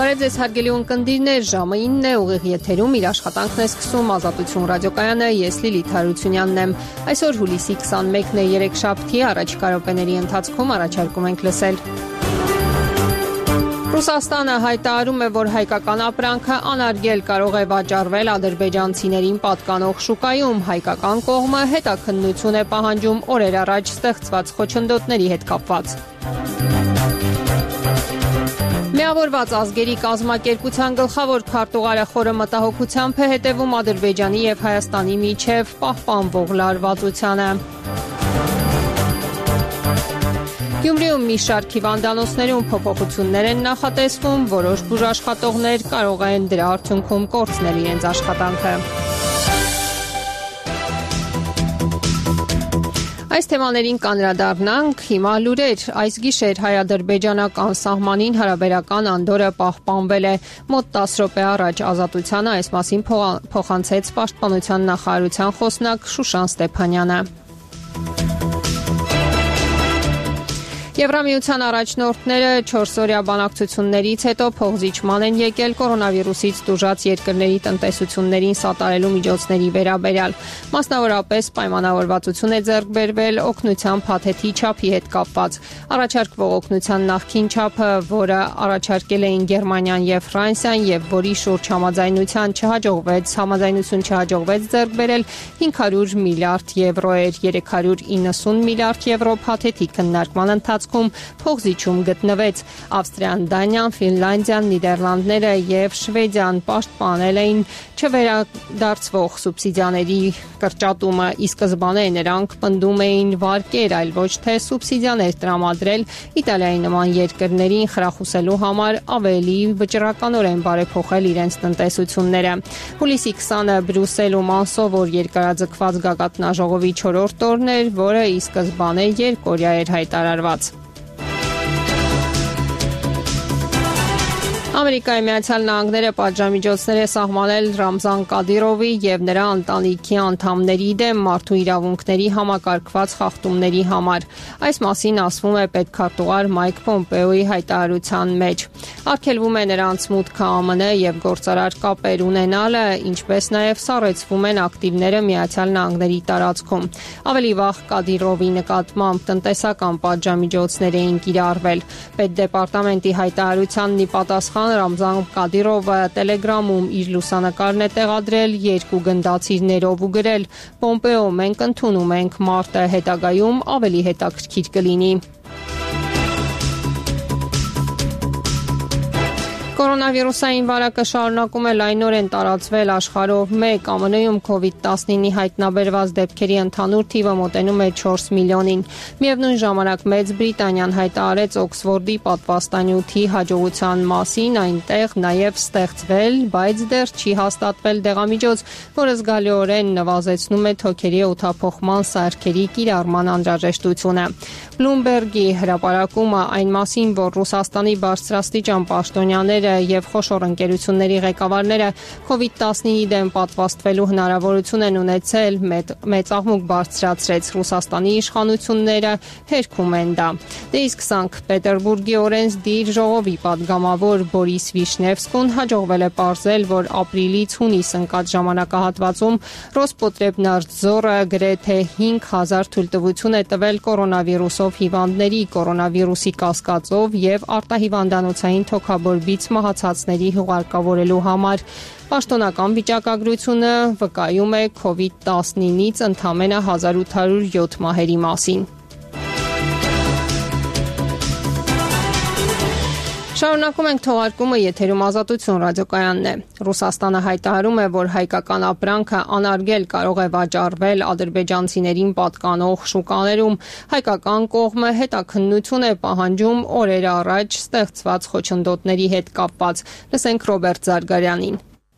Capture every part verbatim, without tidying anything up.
Բարև ձեզ հարգելի ունկնդիրներ, ժամը ինն է, ուղիղ եթերում իր աշխատանքն է սկսում Ազատություն ռադիոկայանը, ես Լիլիթ Հարությունյանն եմ։ Այսօր հուլիսի քսանմեկն է, երեքշաբթի, առաջիկա րոպեների ընթացքում առաջարկում ենք լսել. Ռուսաստանը հայտարարում է, որ հայկական ապրանքը անարգել կարող է վաճառվել ադրբեջանցիներին պատկանող շուկայում։ Հայկական կողմը հետաքննություն է պահանջում օրեր առաջ ստեղծված խոչընդոտների հետ կապված։ Միավորված ազգերի կազմակերպության գլխավոր քարտուղարը խորը մտահոգությամբ է հետևում Ադրբեջանի եւ Հայաստանի միջև պահպանվող լարվածությանը։ Գյումրիում մի շարք հիվանդանոցներում փոփոխություններ են նախատեսվում, որոշ բուժաշխատողներ կարող են դրա արդյունքում կորցնել իրենց աշխատանքը։ Այս թեմաներին կանրադառնանք հիմա լուրեր։ Այս գիշեր հայ-ադրբեջանական սահմանին հարաբերական անդորը պահպանվել է։ Մոտ տասը րոպե առաջ Ազատությանը այս մասին փոխանցեց Պաշտպանության նախարարության խոսնակ Շուշան Ստեփանյանը։ Եվրամիության առաջնորդները չորսօրյա բանակցություններից հետո փոխզիջման են եկել կորոնավիրուսից տուժած երկրների տնտեսություններին սատարելու միջոցների վերաբերյալ։ Մասնավորապես պայմանավորվածություն է ձեռք բերվել օգնության փաթեթի չափի հետ կապված։ Առաջարկվող օգնության նախկին չափը, որը առաջարկել էին Գերմանիան եւ Ֆրանսիան եւ որի շուրջ համաձայնության չհաջողվեց, համաձայնություն չհաջողվեց ձեռք բերել, հինգ հարյուր միլիարդ եվրո էր, երեք հարյուր իննսուն միլիարդ եվրո փաթեթի քննարկման ընթացքում փոխզիջում գտնվեց։ Ավստրիան, Դանիան, Ֆինլանդիան, Նիդերլանդները եւ Շվեդիան պաշտպանել էին չվերադարձվող սուբսիդիաների կրճատումը, ի սկզբանե նրանք պնդում էին վարկեր, այլ ոչ թե սուբսիդիաներ տրամադրել Իտալիայի նման երկրներին խրախուսելու համար ավելի վճռականորեն բարեփոխել իրենց տնտեսությունները։ Հուլիսի քսանը Բրյուսելում անսովոր երկարաձգված գագաթնաժողովի չորրորդ օրն էր, որը ի սկզբանե երկօրյա էր հայտարարված։ Ամերիկայի Միացյալ Նահանգները պատժամիջոցներ է սահմանել Ռամզան Կադիրովի եւ նրա ընտանիքի անդամների դեմ մարդու իրավունքների համակարգված խախտումների համար։ Այս մասին ասվում է պետքարտուղար Մայք Պոմպեոյի հայտարարության մեջ։ Արգելվում է նրանց մուտքը ԱՄՆ եւ գործարար կապեր ունենալը, ինչպես նաեւ սառեցվում են ակտիվները Միացյալ Նահանգների տարածքում։ Ավելի վաղ Կադիրովի նկատմամբ տնտեսական պատժամիջոցներ էին կիրառվել։ Պետդեպարտամենտի հայտարարությանն ի պատասխան Ռամզան Կադիրովը Telegram-ում իր լուսանկարն է տեղադրել երկու գնդացիրներով ու գրել. «Պոմպեո, մենք ընդունում ենք, մարտը հետագայում ավելի հետաքրքիր կլինի»։ Կորոնավիրուսային վարակը շարունակում է լայնորեն տարածվել աշխարհով մեկ ԱՄՆ-ում կովիդ տասնինի հայտնաբերված դեպքերի ընդհանուր թիվը մոտենում է չորս միլիոնին։ Միևնույն ժամանակ Մեծ Բրիտանիան հայտարարեց Օքսֆորդի պատվաստանյութի հաջողության մասին, այնտեղ նաև ստեղծվել, բայց դեռ չի հաստատվել դեղամիջոց, որը զգալիորեն նվազեցնում է թոքերի օդափոխման սարքերի կիրառման անհրաժեշտությունը։ Բլումբերգի հրապարակումը այն մասին, որ Ռուսաստանի բարձրաստիճան պաշտոնյաները եւ խոշոր ընկերությունների ղեկավարները կովիդ տասնինի դեմ պատվաստվելու հնարավորություն են ունեցել, մեծ աղմուկ բարձրացրեց Ռուսաստանի իշխանությունները հերքում են դա։ Դե իսկ Սանկտ Պետերբուրգի օրենսդիր ժողովի падգամավոր Բորիս Վիշնևսկուն հաջողվել է պարզել, որ ապրիլից հունիս ընկած ժամանակահատվածում Ռոսպոտրեբնadzորը գրեթե հինգ հազար թույլտվություն է տվել կորոնավիրուսով հիվանդների, կորոնավիրուսի կասկածով եւ արտահիվանդանոցային թոքաբորբից մահացածների հուղարկավորելու համար։ Պաշտոնական վիճակագրությունը վկայում է կովիդ տասնինից ընդամենը հազար ութ հարյուր յոթ մահերի մասին։ Շարունակում ենք թողարկումը, եթերում Ազատություն ռադիոկայանն է։ Ռուսաստանը հայտարարում է, որ հայկական ապրանքը անարգել կարող է վաճառվել ադրբեջանցիներին պատկանող շուկաներում։ Հայկական կողմը հետաքննություն է պահանջում օրեր առաջ ստեղծված խոչընդոտների հետ կապված։ Լսենք Ռոբերտ Զարգարյանին։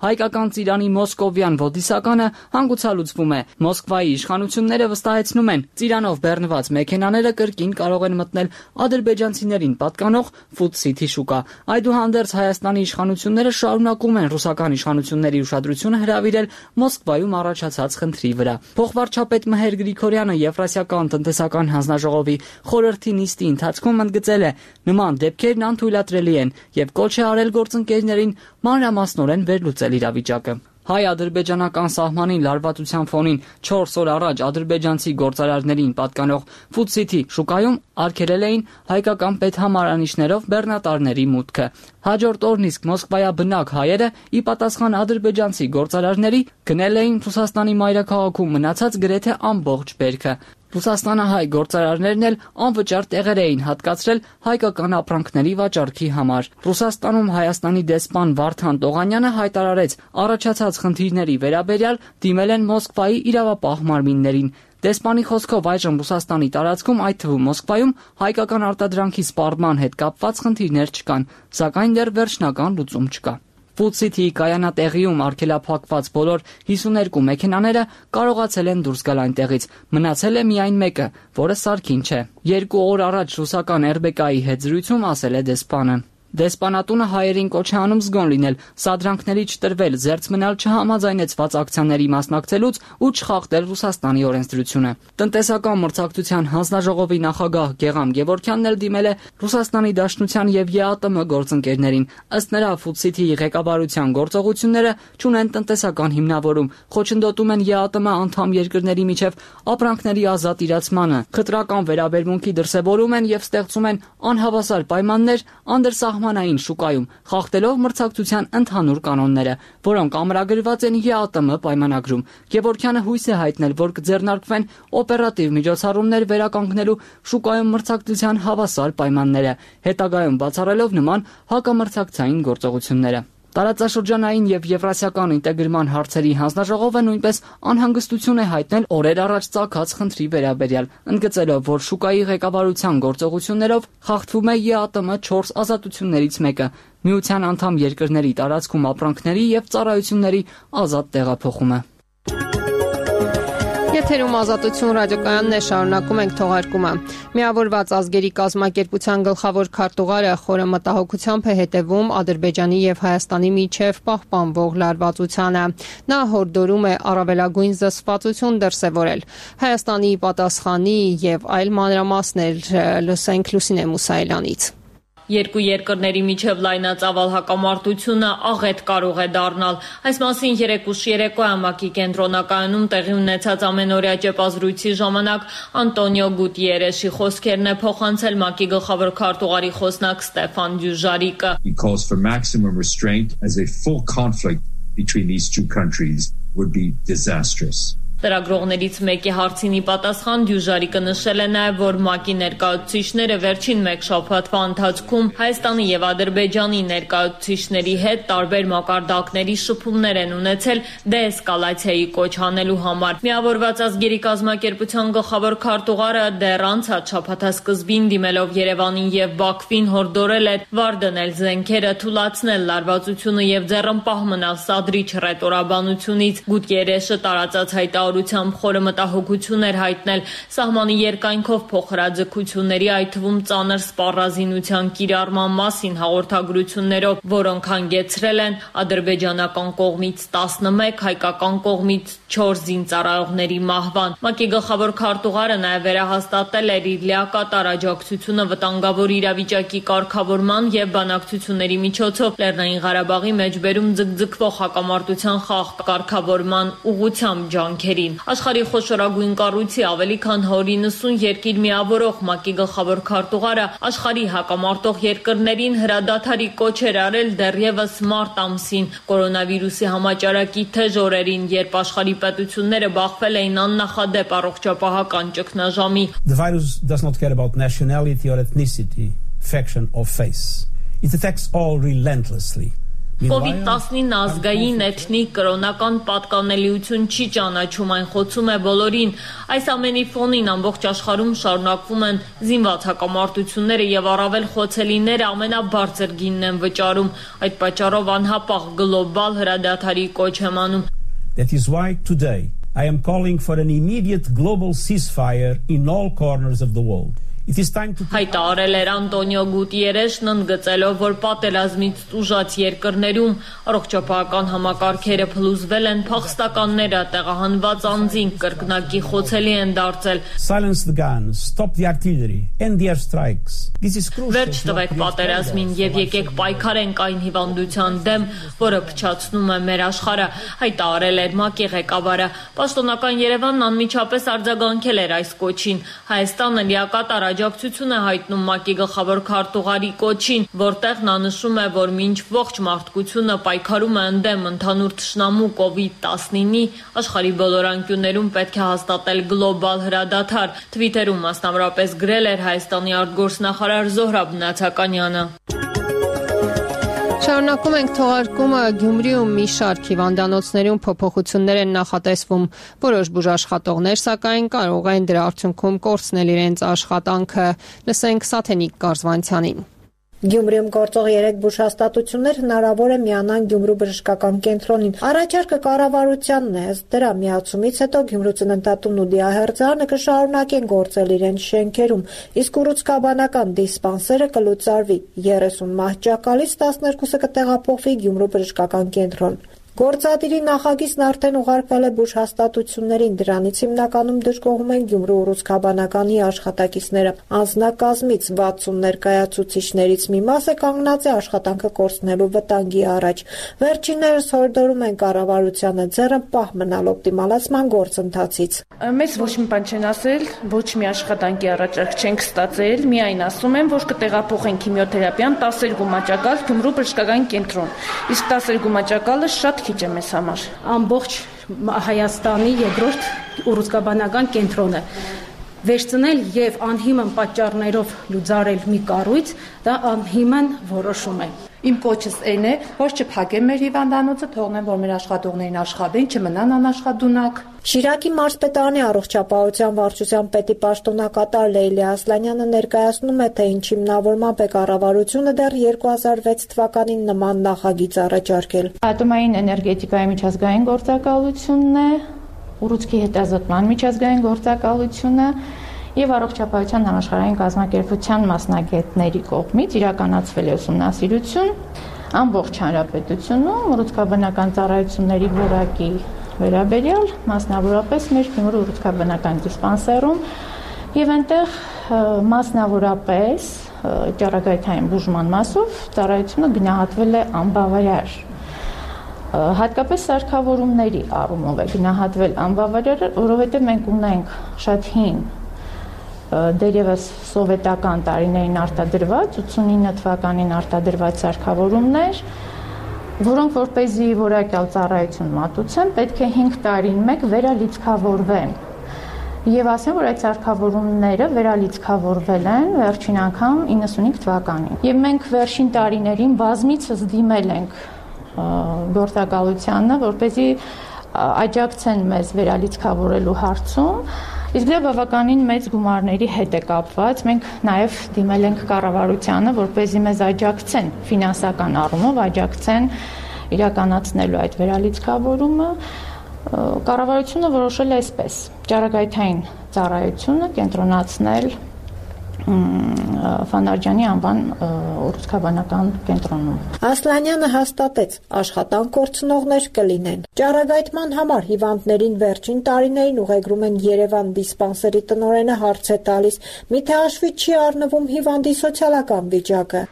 Հայկական ծիրանի մոսկովյան ոդիսականը հանգուցալուծվում է։ Մոսկվայի իշխանությունները վստահեցնում են, ծիրանով բեռնված մեքենաները կրկին կարող են մտնել ադրբեջանցիներին պատկանող Food City շուկա։ Այդուհանդերձ Հայաստանի իշխանությունները շարունակում են ռուսական իշխանությունների ուշադրությունը հրավիրել Մոսկվայում առաջացած խնդրի վրա։ Փոխվարչապետ Մհեր Գրիգորյանը Եվրասիական տնտեսական հանձնաժողովի խորհրդի նիստի ընթացքում ընդգծել է, նման դեպքերն անթույլատրելի են եւ կոչ է արել գործընկերներին մանրամասնորեն վերլուծել իրավիճակը։ Հայ-ադրբեջանական սահմանին լարվածության ֆոնին չորս օր առաջ ադրբեջանցի գործարարներին պատկանող Food City շուկայում արգելել էին հայկական պետհամարանիշներով բեռնատարների մուտքը։ Հաջորդ օրն իսկ Մոսկվայաբնակ հայերը ի պատասխան ադրբեջանցի գործարարների գնել էին Ռուսաստանի մայրաքաղաքում մնացած գրեթե ամբողջ բերքը։ Ռուսաստանահայ գործարարներն էլ անվճար տեղեր էին հատկացրել հայկական ապրանքների վաճառքի համար։ Ռուսաստանում Հայաստանի դեսպան Վարդան Տողանյանը հայտարարեց, առաջացած խնդիրների վերաբերյալ դիմել են Մոսկվայի իրավապահ մարմիններին։ Դեսպանի խոսքով այժմ Ռուսաստանի տարածքում, այդ թվում Մոսկվայում, հայկական արտադրանքի սպառման հետ կապված խնդիրներ չկան, սակայն դեռ վերջնական լուծում չկա։ Food City-ի կայանատեղիում արգելափակված բոլոր հիսուներկու մեքենաները կարողացել են դուրս գալ այնտեղից։ Մնացել է միայն մեկը, որը սարքին չէ։ Երկու օր առաջ ռուսական Er B K-ի հետ զրույցում ասել է դեսպանը։ Դեսպանատունը հայերին կոչ է անում զգոն լինել, սադրանքների չտրվել, զերծ մնալ չհամաձայնեցված ակցիաների մասնակցելուց ու չխախտել Ռուսաստանի օրենսդրությունը։ Տնտեսական մրցակցության հանձնաժողովի նախագահ Գեգամ Գևորգյանն էլ դիմել է Ռուսաստանի Դաշնության եւ Ե A T M գործընկերներին։ Ըստ նրա, Food City-ի ղեկավարության գործողությունները չունեն տնտեսական հիմնավորում, խոչընդոտում են Ե A T M անդամ երկրների միջև ապրանքների ազատ իրացմանը, խտրական վերաբերմունքի դրսևորում են եւ ստեղծում են անհավասար պայմաններ անդրսահմանային շուկայում, խախտելով մրցակցության ընդհանուր կանոնները, որոնք ամրագրված են Ե A T M պայմանագրում։ Գևորգյանը հույս է հայտնել, որ կձեռնարկվեն օպերատիվ միջոցառումներ վերականգնելու շուկայում մրցակցության հավասար պայմանները, հետագայում բացառելով նման հակամրցակցային գործողությունները։ Տարածաշրջանային եւ եվրասիական ինտեգրման հարցերի հանձնաժողովը նույնպես անհանգստություն է հայտնել օրեր առաջ ծագած խնդրի վերաբերյալ, ընդգծելով, որ շուկայի ղեկավարության գործողություններով խախտվում է Ե A T M չորս ազատություններից մեկը՝ միության անդամ երկրների տարածքում ապրանքների եւ ծառայությունների ազատ տեղափոխումը։ Եթերում Ազատություն ռադիոկայանն է, շարունակում ենք թողարկումը։ Միավորված ազգերի կազմակերպության գլխավոր քարտուղարը խորը մտահոգությամբ է հետևում Ադրբեջանի եւ Հայաստանի միջև պահպանվող լարվածությանը։ Նա հորդորում է առավելագույն զսպվածություն դրսևորել։ Հայաստանի պատասխանի եւ այլ մանրամասներ լսենք Լուսինե Մուսայելյանից։ Երկու երկրների միջև լայնածավալ հակամարտությունը աղետ կարող է դառնալ։ Այս մասին երեկ ուշ երեկոյան ՄԱԿ-ի կենտրոնակայանում տեղի ունեցած ամենօրյա ճեպազրույցի ժամանակ Անտոնիո Գուտիերեշի խոսքերն է փոխանցել ՄԱԿ-ի գլխավոր քարտուղարի խոսնակ Ստեֆան Դյուժարիկը։ He calls for maximum restraint as a full conflict between these two countries would be disastrous. Լրագրողներից մեկի հարցին ի պատասխան Դյուժարիկը նշել է նաև, որ ՄԱԿ-ի ներկայացուցիչները վերջին մեկ շաբաթվա ընթացքում Հայաստանի եւ Ադրբեջանի ներկայացուցիչների հետ տարբեր մակարդակների շփումներ են ունեցել դեէսկալացիայի կոչ անելու համար։ Միավորված ազգերի կազմակերպության գլխավոր քարտուղարը դեռ անցած շաբաթասկզբին դիմելով Երևանին եւ Բաքվին հորդորել է վար դնել զենքերը, թուլացնել լարվածությունը եւ ձեռնպահ մնալ սադրիչ ռետորաբանությունից։ Գուտիերեշը տարածած հայտարարությամբ խորը մտահոգություն էր հայտնել սահմանի երկայնքով փոխհրաձգությունների, այդ թվում ծանր սպառազինության կիրառման մասին հաղորդագրություններով, որոնք հանգեցրել են ադրբեջանական կողմից տասնմեկ, հայկական կողմից չորս զինծառայողների մահվան։ ՄԱԿ-ի գլխավոր քարտուղարը նաև վերահաստատել էր իր լիակատար աջակցությունը վտանգավոր իրավիճակի կարգավորման եւ բանակցությունների միջոցով Լեռնային Ղարաբաղի մեջբերում ձգձգվող հակամարտության խաղ կարգավորման ուղղությամբ ջանքերի։ Աշխարհի խոշորագույն կառույցի ավելի քան հինգսուն երկիր միավորող ՄԱԿ-ի գլխավոր քարտուղարը աշխարհի հակամարտող երկրներին հրադադարի կոչ էր արել դեռևս մարտ ամսին կորոնավիրուսի համաճարակի թեժ օրերին, երբ աշխարհի պետությունները բախվել էին աննախադեպ առողջապահական ճգնաժամի։ The virus does not care about nationality or ethnicity, faction or face. It attacks all relentlessly. կովիդ տասնինը ազգային, էթնիկ, կրոնական պատկանելիություն չի ճանաչում, այն խոցում է բոլորին։ Այս ամենի ֆոնին ամբողջ աշխարհում շարունակվում են զինված հակամարտությունները եւ առավել խոցելիները ամենաբարձր գինն են վճարում։ Այդ պատճառով անհապաղ գլոբալ հրադադարի կոչ եմ անում։ That is why today I am calling for an immediate global ceasefire in all corners of the world. It is time to Հայտարարել էր Անտոնիո Գուտիերեշն ընդգծելով, որ պատերազմից տուժած երկրներում առողջապահական համակարգերը փլուզվել են, փախստականները տեղահանված անձին կրկնակի խոցելի են դարձել։ Silence the guns, stop the artillery, end the airstrikes. This is crucial. Վերջ տվեք պատերազմին եւ եկեք պայքարենք այն հիվանդության դեմ, որը փչացնում է մեր աշխարհը, հայտարարել էր ՄԱԿ-ի ղեկավարը։ Պաշտոնական Երևանն անմիջապես արձագանքել էր այս կոչին։ Հայաստանը լիակատար աջակցություն է հայտնում ՄԱԿ-ի գլխավոր քարտուղարի կոչին, որտեղ նա նշում է, որ մինչ ողջ մարդկությունը պայքարում է ընդդեմ ընդհանուր թշնամու կովիդ տասնինի, աշխարհի բոլոր անկյուններում պետք է հաստատել գլոբալ հրադադար։ Թվիտերում մասնավորապես գրել էր Հայաստանի արտգործնախարար Զոհրաբ Նացականյանը։ Շարունակում ենք թողարկումը Գյումրիում մի շարք հիվանդանոցներում փոփոխություններ են նախատեսվում։ Որոշ բուժաշխատողներ սակայն կարող են դրա արդյունքում կորցնել իրենց աշխատանքը։ Լսենք Սաթենիկ Կարզվանցյանին։ Գյումրիում գործող երեք բուժհաստատություններ հնարավոր է միանան Գյումրու բժշկական կենտրոնին։ Առաջարկը կառավարությանն է, ըստ դրա միացումից հետո Գյումրու ծննդատունն ու դիահերձարանը կշարունակեն գործել իրենց շենքերում, իսկ ուռուցքաբանական դիսպանսերը կլուծարվի։ երեսուն մահճակալից տասներկուսը կտեղափոխվի Գյումրու բժշկական կենտրոն։ Գործադիրի նախագիծն արդեն ուղարկվել է բուժհաստատություններին, դրանից հիմնականում դժգոհում են Գյումրու ուռուցքաբանականի աշխատակիցները։ Անձնակազմից վաթսուն ներկայացուցիչներից մի մասը կանգնած է աշխատանքը կորցնելու վտանգի առաջ։ Վերջիններս հորդորում են կառավարությանը ձեռը պահ մնալ օպտիմալացման գործընթացից։ Մեզ ոչ մի բան չեն ասել, ոչ մի աշխատանքի առաջարկ չենք ստացել, միայն ասում են, որ կտեղափոխեն քիմիոթերապիան տասներկու մահճակալ Գյումրու բժշկական կենտրոն։ Իսկ տասներկու մահճակալը շատ քիչ է մեզ համար։ Ամբողջ Հայաստանի երկրորդ ուռուցքաբանական կենտրոնը վերցնել եւ անհիմն պատճառներով լուծարել մի կառույց, դա անհիմն որոշում է։ Իմ կոչս այն է, որ չփակեմ մեր հիվանդանոցը, թողնեմ, որ մեր աշխատողներին աշխատեն, չմնան անաշխատունակ։ Շիրակի մարզպետարանի առողջապահության վարչության պետի պաշտոնակատար Լեյլի Ասլանյանը ներկայացնում է, թե ինչ հիմնավորմամբ է կառավարությունը դեռ երկու հազար վեց թվականին նման նախագիծ առաջարկել։ Ատոմային էներգետիկայի միջազգային գործակալությունն է, ուռուցքի հետազոտման միջազգային գործակալությունը եւ առողջապահության համաշխարհային կազմակերպության մասնագետների կողմից իրականացվել է ուսումնասիրություն ամբողջ հանրապետությունում ուռուցքաբանական ծառայությունների որակի վերաբերյալ, մասնավորապես մեր Գյումրու ուռուցքաբանական դիսպանսերում եւ այնտեղ մասնավորապես ճառագայթային բուժման մասով ծառայությունը գնահատվել է անբավարար։ Հատկապես սարքավորումների առումով է գնահատվել անբավարար, որովհետեւ մենք ունենք շատ հին դերևս սովետական տարիներին արտադրված, ութսունինը թվականին արտադրված սարքավորումներ, որոնք որպեսզի որակյալ ծառայություն մատուցեն, պետք է հինգ տարին մեկ վերալիցքավորվեն։ Եվ ասեմ, որ այդ սարքավորումները վերալիցքավորվել են վերջին անգամ իննսունհինգ թվականին։ Եվ մենք վերջին տարիներին բազմիցս դիմել ենք գործակալությանը, որպեսզի աջակցեն մեզ վերալիցքավորելու հարցում, իսկ դա բավականին մեծ գումարների հետ է կապված։ Մենք նաև դիմել ենք կառավարությանը, որպեսզի մեզ աջակցեն ֆինանսական առումով, աջակցեն իրականացնելու այդ վերալիցքավորումը։ Կառավարությունը որոշել է այսպես. ճառագայթային ծառայությունը կենտրոնացնել Ֆանարջյանի անվան ուռուցքաբանական կենտրոնում։ Ասլանյանը հաստատեց, աշխատանք կորցնողներ կլինեն։ Ճառագայթման համար հիվանդներին վերջին տարիներին ուղեգրում են Երևան դիսպանսերի տնօրենը հարց է տալիս, միթե հաշվի չի առնվում հիվանդի սոցիալական վիճակը։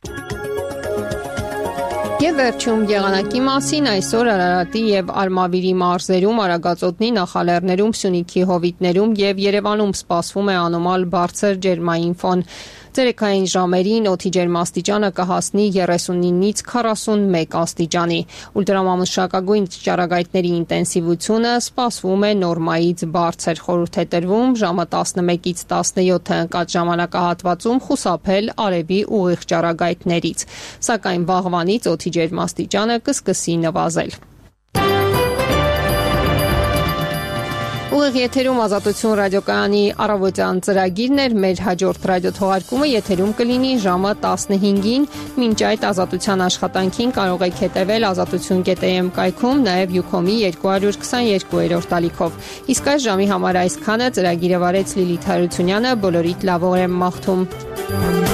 Եվ վերջում եղանակի մասին այսօր Արարատի եւ Արմավիրի մարզերում, Արագածոտնի նախալեռներում, Սյունիքի հովիտներում եւ Երևանում սպասվում է անոմալ բարձր ջերմային ֆոն։ Ցերեկային ժամերին օդի ջերմաստիճանը կհասնի երեսունինից քառասունմեկ աստիճանի։ Ուլտրամամուշակագույն ճառագայթների ինտենսիվությունը սպասվում է նորմայից բարձր, խորհուրդ է տրվում ժամը տասնմեկից տասնյոթ ընկած ժամանակահատվածում խուսափել արևի ուղիղ ճառագայթներից, սակայն վաղվանից օդի ջերմաստիճանը կսկսի նվազել։ Ուղիղ եթերում Ազատություն ռադիոկայանի առավոտյան ծրագիրն էր, մեր հաջորդ ռադիոթողարկումը եթերում կլինի ժամը տասնհինգին, մինչ այդ ազատության աշխատանքին կարող եք հետևել ազատություն կետ am կայքում, նաև Յուքոմի երկու քսաներկուերորդ ալիքով։ Իսկ այս ժամի համար այսքանը, ծրագիրը վարեց Լիլիթ Հարությունյանը, բոլորիդ լավ օր եմ մաղթում։